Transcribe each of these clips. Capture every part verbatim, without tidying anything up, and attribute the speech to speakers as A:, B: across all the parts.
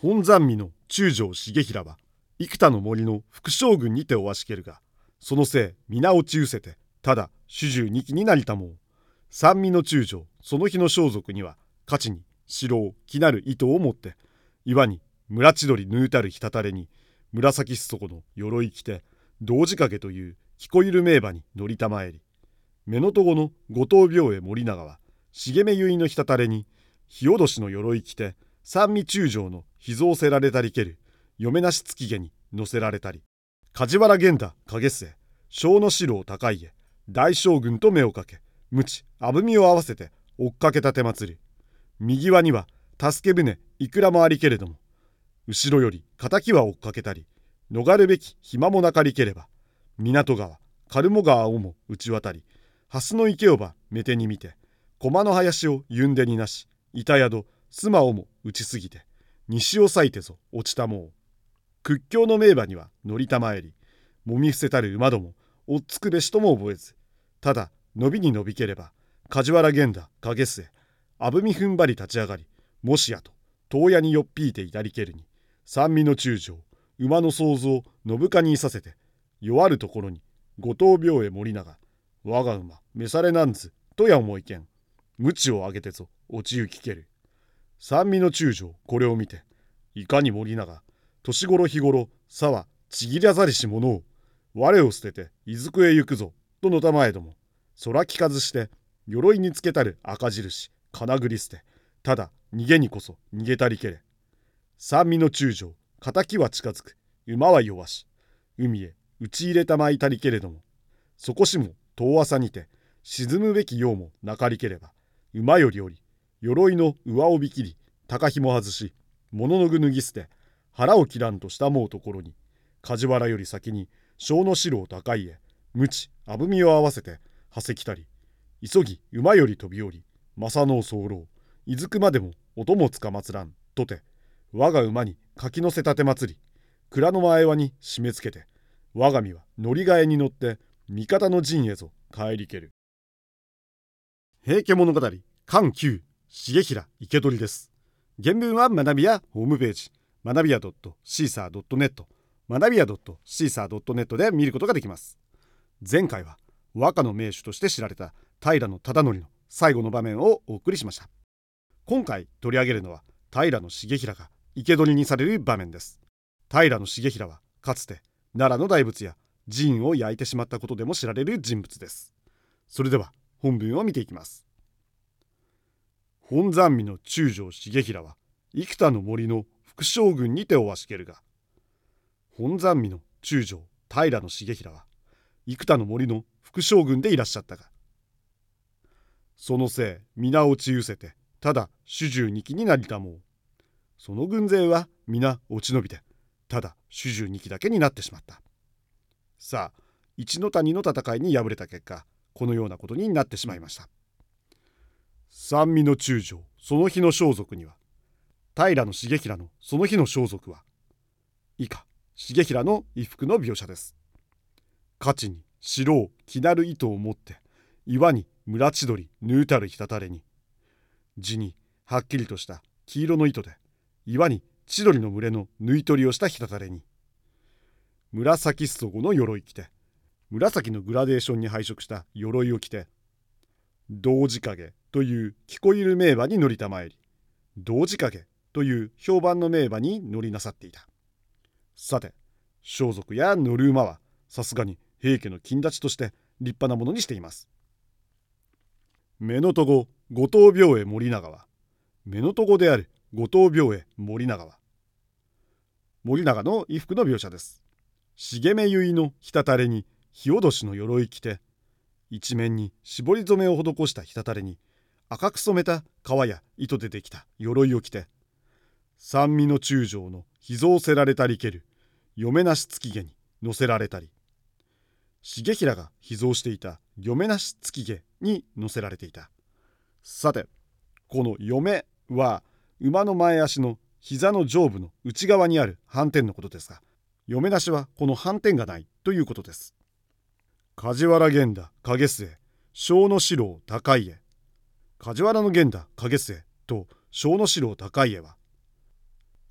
A: 本山見の中将重衡は生田の森の副将軍にておわしけるが、そのせい皆落ちうせて、ただ主従二期になりたもう。三味の中将その日の装束には、勝ちに城を着なる糸を持って、岩に村千鳥ぬうたるひたたれに、紫すそこの鎧着て、童子影という聞こゆる名馬に乗りたまえり、目のとごの後藤病へ森長は、重め結のひたたれに、日おどしの鎧着て、三味中将の膝をせられたりける、嫁なし月毛に乗せられたり、梶原源太影末、小野四郎高家、大将軍と目をかけ、鞭あぶみを合わせて追っかけたてまつる。右輪には助け舟いくらもありけれども、後ろより敵は追っかけたり、逃るべき暇もなかりければ、港川、苅藻川をも打ち渡り、蓮の池をば目手に見て、駒の林をゆんでになし、板宿、須磨をも打ちすぎて、西を裂いてぞ落ちたもう。屈強の名馬には乗りたまえり、もみ伏せたる馬ども、追っつくべしとも覚えず、ただ伸びに伸びければ、梶原源太影末、あぶみ踏ん張り立ち上がり、もしやと遠屋によっぴいていたりけるに、三味の中将、馬の想像を信かにいさせて、弱るところに後藤病へ森長、我が馬召されなんずとや思いけん、鞭を上げてぞ落ち行きける。三味の中将これを見て、いかに森長、年頃日頃さはちぎらざりし者を、我を捨てていずくへ行くぞとのたまえども、空聞かずして鎧につけたる赤印金繰り捨て、ただ逃げにこそ逃げたりけれ。三味の中将、敵は近づく、馬は弱し、海へ打ち入れたまいたりけれども、そこしも遠浅にて沈むべきようもなかりければ、馬より降り、鎧の上帯切り、高紐外し、物の具脱ぎ捨て、腹を切らんとしたもうところに、梶原より先に小野四郎高家、鞭あぶみを合わせてはせきたり、急ぎ馬より飛び降り、正の候、いずくまでも音もつかまつらんとて、我が馬にかき乗せたてまつり、蔵の前輪に締め付けて、我が身は乗り換えに乗って味方の陣へぞ帰りける。平家物語巻きゅう、重衡生け捕りです。原文は学びやホームページ、学びや シーサードットネット、学びや シーサードットネット で見ることができます。前回は和歌の名手として知られた平忠則の最後の場面をお送りしました。今回取り上げるのは平重衡が生け捕りにされる場面です。平重衡はかつて奈良の大仏や寺院を焼いてしまったことでも知られる人物です。それでは本文を見ていきます。本山見の中将重衡は生田の森の副将軍にておわしけるが、本山見の中将平重衡は生田の森の副将軍でいらっしゃったが、そのせい皆落ちうせて、ただ主従二期になりたもう。その軍勢は皆落ち延びて、ただ主従二期だけになってしまった。さあ一の谷の戦いに敗れた結果、このようなことになってしまいました。三味の中将その日の装束には、平重衡のその日の装束は以下重衡の衣服の描写です。勝ちに城を着なる糸を持って、岩に村千鳥ぬうたるひたたれに、地にはっきりとした黄色の糸で岩に千鳥の群れの縫い取りをしたひたたれに、紫すそごの鎧着て、紫のグラデーションに配色した鎧を着て、童子影という聞こえる名馬に乗りたまえり、童子影という評判の名馬に乗りなさっていた。さて装束や乗る馬はさすがに平家の金立ちとして立派なものにしています。目のとご後藤病へ森長は、目のとごである後藤病へ森長は、森長の衣服の描写です。重め結のひたたれに日おどしの鎧着て、一面に絞り染めを施したひたたれに赤く染めた革や糸でできた鎧を着て、三味の中将の膝をせられたりける嫁なし月毛に乗せられたり、重衡が秘蔵していた嫁なし月毛に乗せられていた。さてこの嫁は馬の前足の膝の上部の内側にある斑点のことですが、嫁なしはこの斑点がないということです。梶原源太影末、小野四郎高家、梶原の源太影末と小野四郎高家は、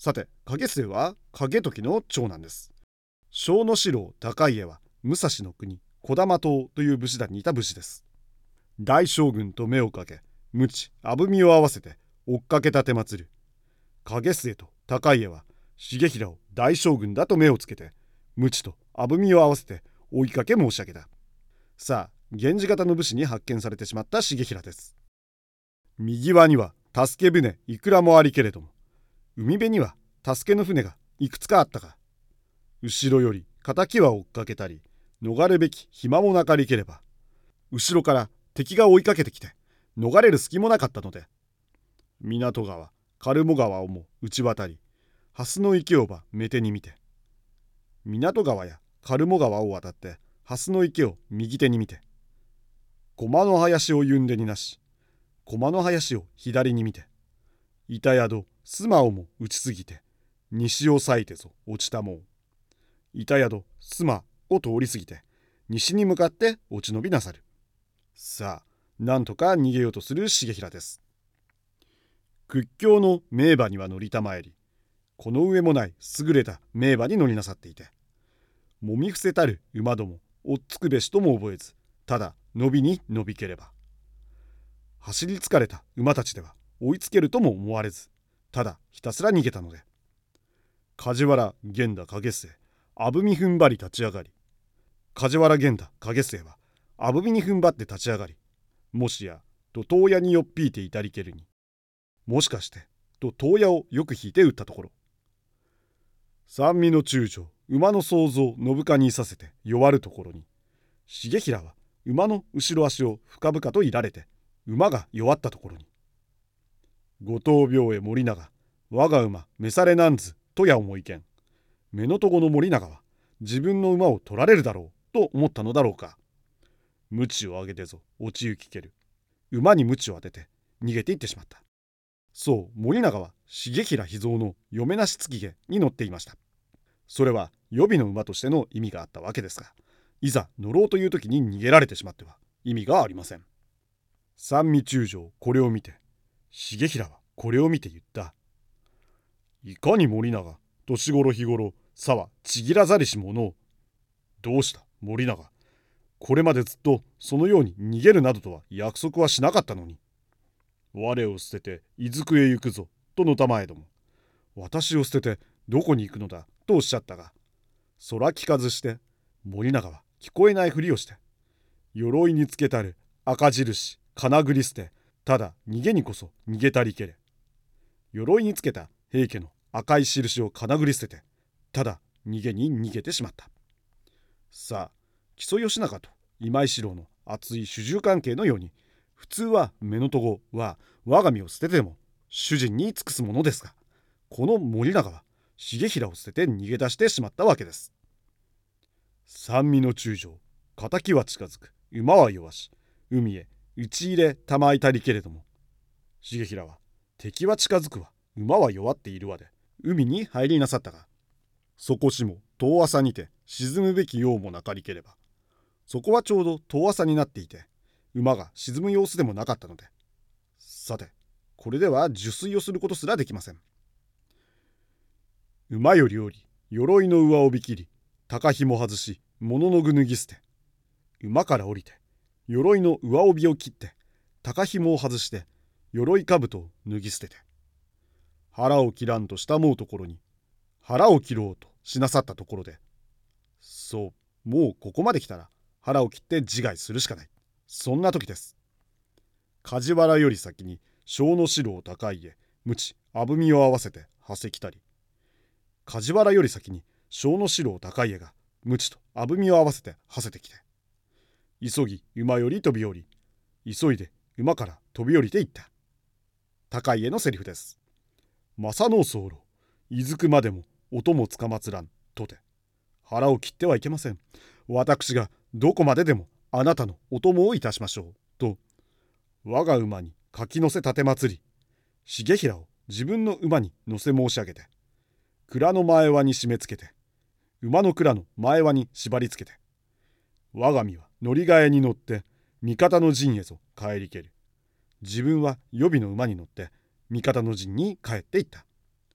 A: さて、景末は景時の長男です。小野四郎高家は武蔵の国児玉党という武士団にいた武士です。大将軍と目をかけ、鞭あぶみを合わせて追っかけ立てまつる景末と高家は重衡を大将軍だと目をつけて、鞭とあぶみを合わせて追いかけ申し上げた。さあ、源氏型の武士に発見されてしまった重衡です。右輪には助け舟いくらもありけれども、海辺には助けの船がいくつかあったが、後ろより敵は追っかけたり、逃れべき暇もなかりければ、後ろから敵が追いかけてきて逃れる隙もなかったので、港川苅藻川をも打ち渡り、蓮の池をば目手に見て、港川や苅藻川を渡って蓮の池を右手に見て、駒の林をゆんでになし、駒の林を左に見て、板宿須磨をも打ちすぎて西を裂いてぞ落ちたもん。板宿須磨を通り過ぎて西に向かって落ち延びなさる。さあ、なんとか逃げようとする重衡です。屈強の名馬には乗りたまえり、この上もない優れた名馬に乗りなさっていて、もみ伏せたる馬ども追っつくべしとも覚えず、ただ伸びに伸びければ、走り疲れた馬たちでは追いつけるとも思われず、ただひたすら逃げたので、梶原源太景末あぶみ踏ん張り立ち上がり、梶原源太景末はあぶみに踏ん張って立ち上がり、もしやと遠矢によっぴいていたりけるに、もしかしてと遠矢をよく引いて打ったところ、三味の中将馬の想像信かにいさせて弱るところに、重衡は馬の後ろ足を深々といられて馬が弱ったところに、後藤病へ森永我が馬召されなんずとや思いけん、目のとごの森永は自分の馬を取られるだろうと思ったのだろうか。鞭を上げてぞ落ち行きける。馬に鞭を当てて逃げていってしまった。そう、森永は重衡秘蔵の嫁なし付き毛に乗っていました。それは予備の馬としての意味があったわけですが、いざ乗ろうという時に逃げられてしまっては意味がありません。三味中将これを見て、重衡はこれを見て言った。いかに森永、年頃日頃、さはちぎらざりし者を。どうした森永、これまでずっとそのように逃げるなどとは約束はしなかったのに。我を捨てて伊豆久へ行くぞとのたまえども、私を捨ててどこに行くのだとおっしゃったが、空聞かずして森永は聞こえないふりをして、鎧につけたる赤印金繰り捨て、ただ逃げにこそ逃げたりけれ。鎧につけた平家の赤い印を金繰り捨てて、ただ逃げに逃げてしまった。さあ、木曽義仲と今井四郎の熱い主従関係のように、普通は目のとごは我が身を捨てても主人に尽くすものですが、この森永は重衡を捨てて逃げ出してしまったわけです。三味の中将、敵は近づく、馬は弱し、海へ打ち入れたまいたりけれども、重衡は敵は近づくわ、馬は弱っているわで海に入りなさったが、そこしも遠浅にて沈むべきようもなかりければ、そこはちょうど遠浅になっていて馬が沈む様子でもなかったので、さてこれでは受水をすることすらできません。馬より降り、鎧の上帯切り、高紐外し、物の具脱ぎ捨て、馬から降りて鎧の上帯を切って高紐を外して鎧兜を脱ぎ捨てて、腹を切らんとしたもうところに腹を切ろうとしなさったところで、そう、もうここまで来たら腹を切って自害するしかない。そんな時です。梶原より先に小野四郎高家、鞭あぶみを合わせてはせきたり、梶原より先に小野四郎高家が鞭とあぶみを合わせてはせてきて、急ぎ馬より飛び降り、急いで馬から飛び降りていった。高家のセリフです。正の僧侶、いずくまでも音もつかまつらんとて、腹を切ってはいけません。私がどこまででもあなたのお供をいたしましょうと、我が馬に書き乗せ立てまつり、重衡を自分の馬に乗せ申し上げて、蔵の前輪に締め付けて、馬の蔵の前輪に縛り付けて、我が身は乗り換えに乗って味方の陣へぞ帰りける。自分は予備の馬に乗って味方の陣に帰っていった。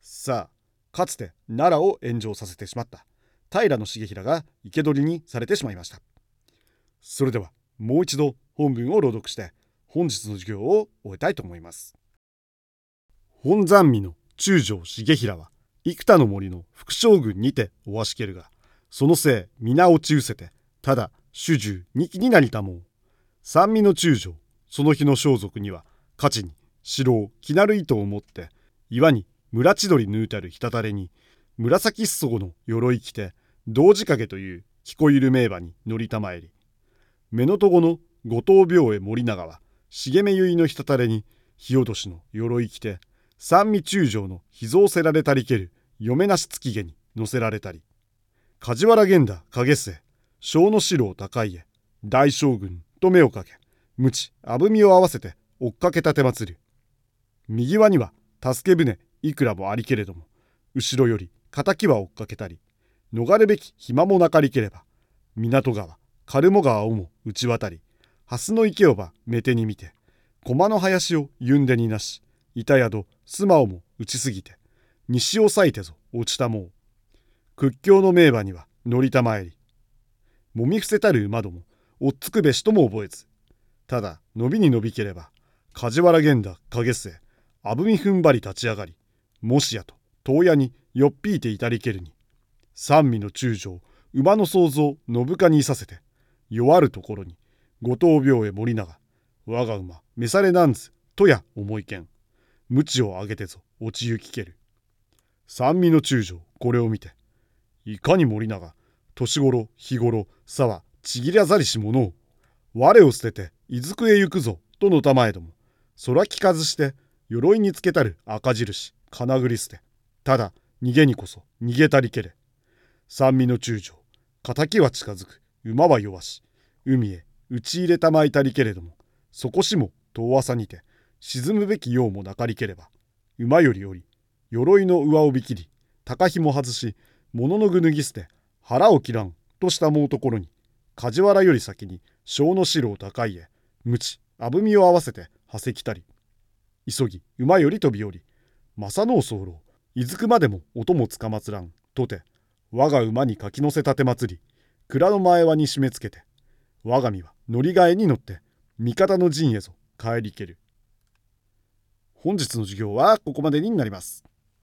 A: さあ、かつて奈良を炎上させてしまった平重衡が生け捕りにされてしまいました。それではもう一度本文を朗読して本日の授業を終えたいと思います。本山見の中条重衡は生田の森の副将軍にておわしけるが、そのせい皆落ちうせてただ主従二期になりたもう。三味の中将その日の装束には勝ちに城を着なる糸を持って岩に村千鳥縫うたるひたたれに紫裾の鎧着て童子影という聞こゆる名馬に乗りたまえり、目のとごの後藤病へ森長は茂め結のひたたれに日落としの鎧着て三味中将の秘蔵せられたりける嫁なし月毛に乗せられたり、梶原源太影末小野四郎高家大将軍と目をかけ鞭あぶみを合わせて追っかけたてまつる。右輪には助け舟いくらもありけれども、後ろより敵は追っかけたり、逃れべき暇もなかりければ港川苅藻川をも打ち渡り、蓮の池をば目手に見て駒の林をゆんでになし、板宿須磨をも打ちすぎて西を裂いてぞ落ちたもう。屈強の名馬には乗りたまえり、もみ伏せたる馬ども追っつくべしとも覚えず、ただ伸びに伸びければ梶原源太影末あぶみふんばり立ち上がり、もしやと遠屋によっぴいていたりけるに、三味の中将馬の想像信かにいさせて弱るところに後藤病へ森長我が馬召されなんずとや思いけん、鞭を上げてぞ落ち行きける。三味の中将これを見て、いかに森長年頃日頃さはちぎらざりし者を我を捨てて伊豆久へ行くぞとのたまえども、空聞かずして鎧につけたる赤印金繰り捨て、ただ逃げにこそ逃げたりけれ。三味の中将敵は近づく馬は弱し、海へ打ち入れたまいたりけれども、そこしも遠浅にて沈むべきようもなかりければ、馬よりより鎧の上帯切り高紐外し物の具脱ぎ捨て腹を切らんとしたもうところに、梶原より先に小野四郎高家鞭あぶみを合わせてはせきたり、急ぎ馬より飛び降り正野候伊豆久までも音もつかまつらんとて、我が馬にかき乗せたてまつり蔵の前輪に締め付けて、我が身は乗り換えに乗って味方の陣へぞ帰りける。本日の授業はここまでになります。